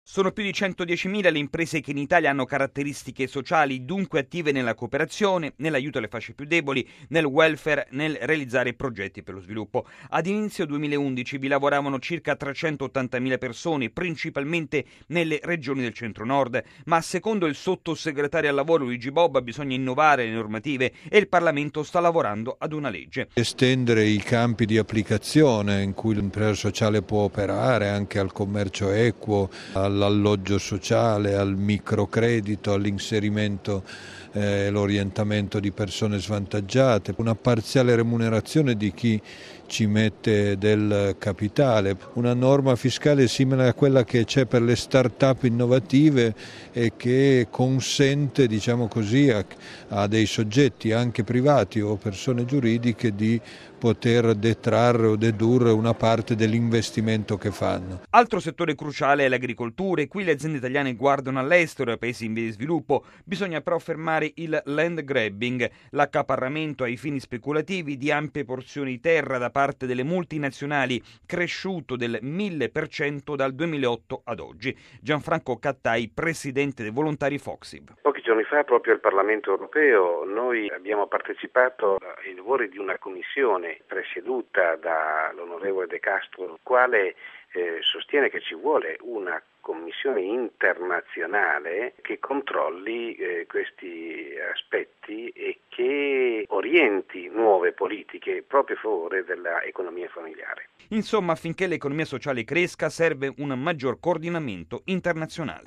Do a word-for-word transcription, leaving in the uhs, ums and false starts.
Sono più di centodiecimila le imprese che in Italia hanno caratteristiche sociali dunque attive nella cooperazione, nell'aiuto alle fasce più deboli, nel welfare, nel realizzare progetti per lo sviluppo. Ad inizio duemilaundici vi lavoravano circa trecentottantamila persone, principalmente nelle regioni del centro-nord, ma secondo il sottosegretario al lavoro Luigi Bobba bisogna innovare le normative e il Parlamento sta lavorando ad una legge. Estendere i campi di applicazione in cui l'impresa sociale può operare anche al commercio equo, all'alloggio sociale, al microcredito, all'inserimento e eh, l'orientamento di persone svantaggiate, una parziale remunerazione di chi ci mette del capitale, una norma fiscale simile a quella che c'è per le start-up innovative e che consente, diciamo così, a, a dei soggetti anche privati o persone giuridiche di poter detrarre o dedurre una parte dell'investimento che fanno. Altro settore cruciale è l'agricoltura e qui le aziende italiane guardano all'estero e ai paesi in via di sviluppo. Bisogna però fermare il land grabbing, l'accaparramento ai fini speculativi di ampie porzioni di terra da parte delle multinazionali, cresciuto del mille per cento dal duemilaotto ad oggi. Gianfranco Cattai, presidente dei volontari Foxib. Pochi giorni fa, proprio al Parlamento europeo, noi abbiamo partecipato ai lavori di una commissione presieduta dall'onorevole De Castro, il quale eh, sostiene che ci vuole una commissione internazionale che controlli eh, questi aspetti e che orienti nuove politiche proprio a favore dell'economia familiare. Insomma, affinché l'economia sociale cresca serve un maggior coordinamento internazionale.